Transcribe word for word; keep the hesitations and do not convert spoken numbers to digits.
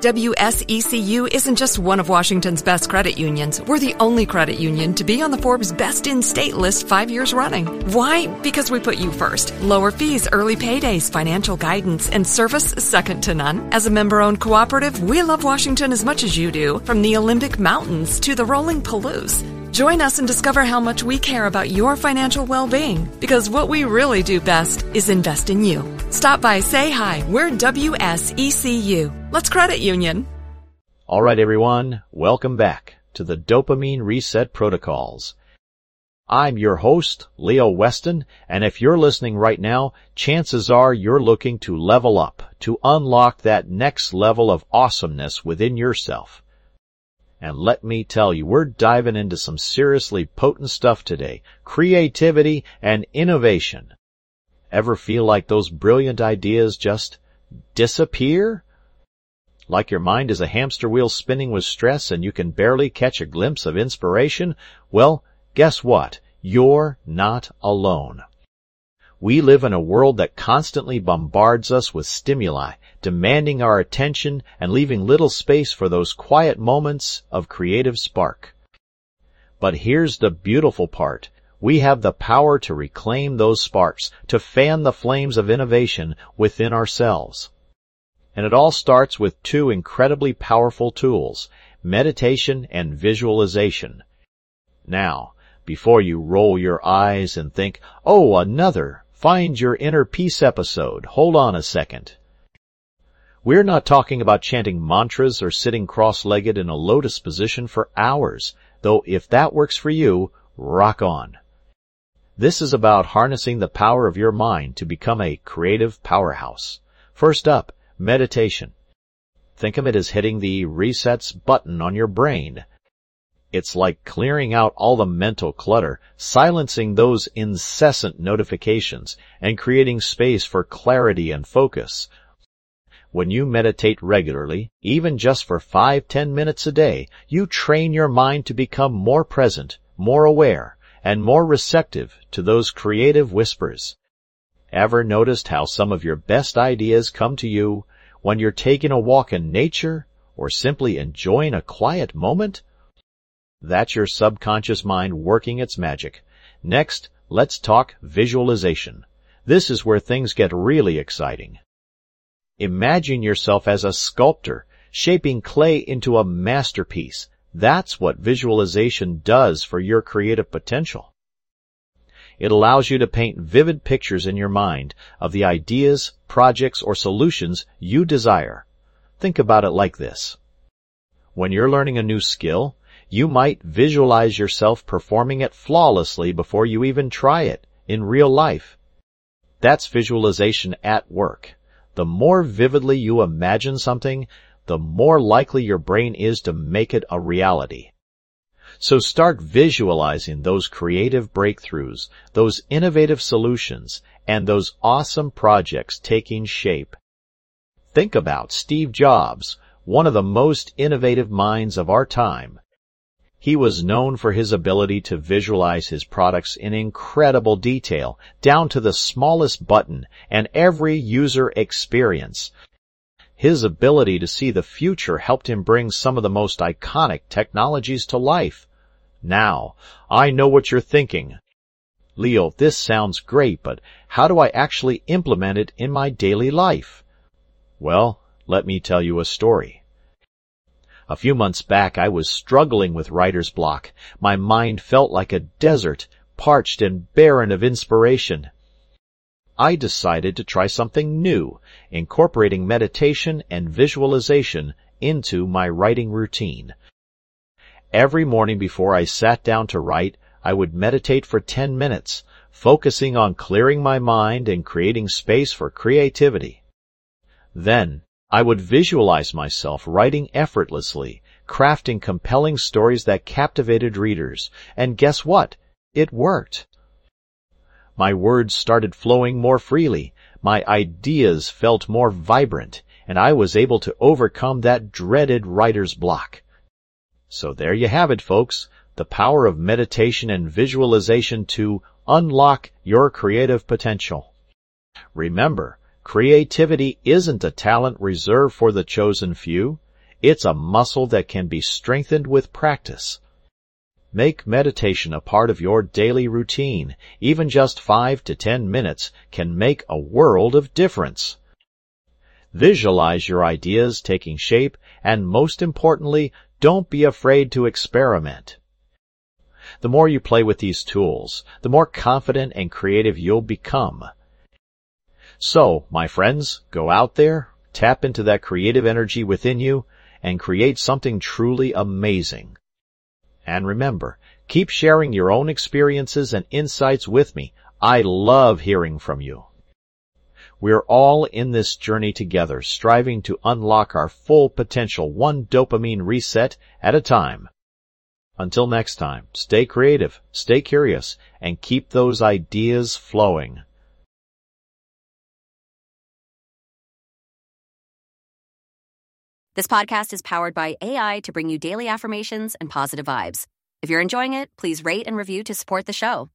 W S E C U isn't just one of Washington's best credit unions. We're the only credit union to be on the Forbes Best in State list five years running. Why? Because we put you first. Lower fees, early paydays, financial guidance, and service second to none. As a member-owned cooperative, we love Washington as much as you do, from the Olympic Mountains to the rolling Palouse. Join us and discover how much we care about your financial well-being, because what we really do best is invest in you. Stop by, say hi. We're W S E C U. Let's credit union. All right, everyone. Welcome back to the Dopamine Reset Protocols. I'm your host, Leo Weston, and if you're listening right now, chances are you're looking to level up, to unlock that next level of awesomeness within yourself. And let me tell you, we're diving into some seriously potent stuff today. Creativity and innovation. Ever feel like those brilliant ideas just disappear? Like your mind is a hamster wheel spinning with stress and you can barely catch a glimpse of inspiration? Well, guess what? You're not alone. We live in a world that constantly bombards us with stimuli, demanding our attention and leaving little space for those quiet moments of creative spark. But here's the beautiful part. We have the power to reclaim those sparks, to fan the flames of innovation within ourselves. And it all starts with two incredibly powerful tools, meditation and visualization. Now, before you roll your eyes and think, oh, another Find Your Inner Peace episode, hold on a second. We're not talking about chanting mantras or sitting cross-legged in a lotus position for hours, though if that works for you, rock on. This is about harnessing the power of your mind to become a creative powerhouse. First up, meditation. Think of it as hitting the resets button on your brain. It's like clearing out all the mental clutter, silencing those incessant notifications, and creating space for clarity and focus. When you meditate regularly, even just for five, ten minutes a day, you train your mind to become more present, more aware, and more receptive to those creative whispers. Ever noticed how some of your best ideas come to you when you're taking a walk in nature or simply enjoying a quiet moment? That's your subconscious mind working its magic. Next, let's talk visualization. This is where things get really exciting. Imagine yourself as a sculptor, shaping clay into a masterpiece. That's what visualization does for your creative potential. It allows you to paint vivid pictures in your mind of the ideas, projects, or solutions you desire. Think about it like this. When you're learning a new skill, you might visualize yourself performing it flawlessly before you even try it in real life. That's visualization at work. The more vividly you imagine something, the more likely your brain is to make it a reality. So start visualizing those creative breakthroughs, those innovative solutions, and those awesome projects taking shape. Think about Steve Jobs, one of the most innovative minds of our time. He was known for his ability to visualize his products in incredible detail, down to the smallest button and every user experience. His ability to see the future helped him bring some of the most iconic technologies to life. Now, I know what you're thinking. Leo, this sounds great, but how do I actually implement it in my daily life? Well, let me tell you a story. A few months back, I was struggling with writer's block. My mind felt like a desert, parched and barren of inspiration. I decided to try something new, incorporating meditation and visualization into my writing routine. Every morning before I sat down to write, I would meditate for ten minutes, focusing on clearing my mind and creating space for creativity. Then, I would visualize myself writing effortlessly, crafting compelling stories that captivated readers. And guess what? It worked. My words started flowing more freely, my ideas felt more vibrant, and I was able to overcome that dreaded writer's block. So there you have it, folks, the power of meditation and visualization to unlock your creative potential. Remember, creativity isn't a talent reserved for the chosen few. It's a muscle that can be strengthened with practice. Make meditation a part of your daily routine. Even just five to ten minutes can make a world of difference. Visualize your ideas taking shape, and most importantly, don't be afraid to experiment. The more you play with these tools, the more confident and creative you'll become. So, my friends, go out there, tap into that creative energy within you, and create something truly amazing. And remember, keep sharing your own experiences and insights with me. I love hearing from you. We're all in this journey together, striving to unlock our full potential, one dopamine reset at a time. Until next time, stay creative, stay curious, and keep those ideas flowing. This podcast is powered by A I to bring you daily affirmations and positive vibes. If you're enjoying it, please rate and review to support the show.